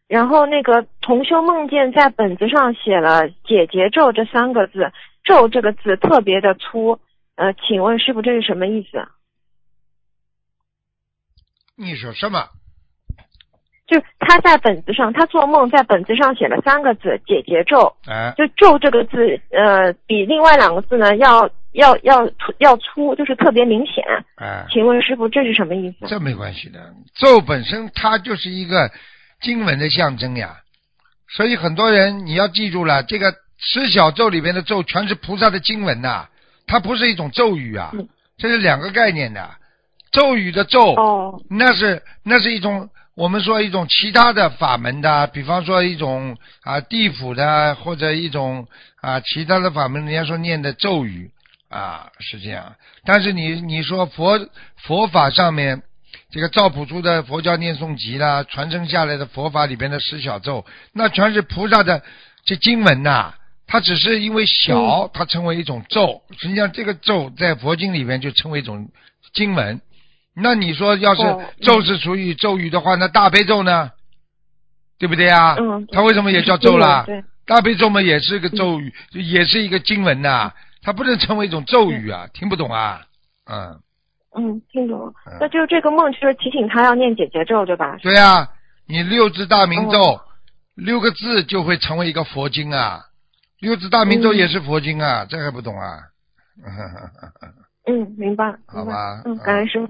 然后那个同修梦见在本子上写了解结咒这3个字，咒这个字特别的粗，请问师傅这是什么意思？ 你说什么？ 就他在本子上，他做梦在本子上写了3个字解结咒，就咒这个字比另外2个字呢要粗，就是特别明显。请问师傅这是什么意思？ 这没关系的，咒本身它就是一个经文的象征呀，所以很多人你要记住了，这个10小咒里边的咒全是菩萨的经文呐，它不是一种咒语啊，这是2个概念的。咒语的咒，那是一种我们说一种其他的法门的，比方说一种地府的或者一种其他的法门，人家说念的咒语是这样。但是你说佛法上面这个赵朴初的佛教念诵集啦，传承下来的佛法里边的10小咒，那全是菩萨的这经文呐，它只是因为小，它称为一种咒，实际上这个咒在佛经里面就称为一种经文。那你说要是咒是属于咒语的话，那大悲咒呢？对不对啊？它为什么也叫咒啦？大悲咒嘛也是个咒语，也是一个经文呐，它不能成为一种咒语啊，听不懂啊？ 听懂了。那就是这个梦就是提醒他要念解结咒，对吧？ 对啊，你6字大明咒，6个字就会成为一个佛经啊，6字大明咒也是佛经啊，这还不懂啊？ 明白。 好吧。 感恩师父。